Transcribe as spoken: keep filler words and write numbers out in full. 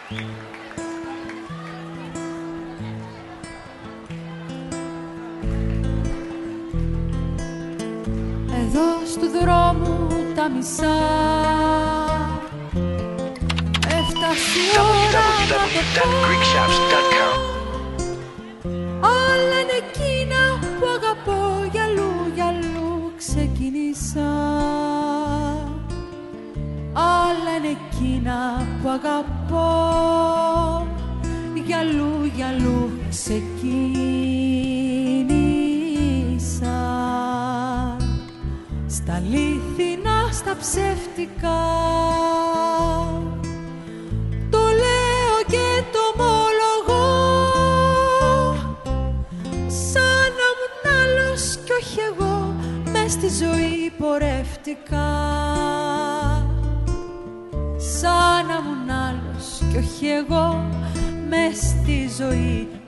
Εδώ στου δρόμου τα μισά έφτασε η ώρα να το πω. Άλλα είναι εκείνα που αγαπώ, γυαλού, γυαλού ξεκίνησα. Άλλα είναι εκείνα που αγαπώ, γυαλού, γυαλού ξεκίνησα. Στα αλήθινα, στα ψεύτικα, το λέω και το ομολογώ, σαν να ήμουν άλλος κι όχι εγώ, μες στη ζωή πορεύτηκα. Σαν να ήμουν άλλος κι όχι εγώ, μες στη ζωή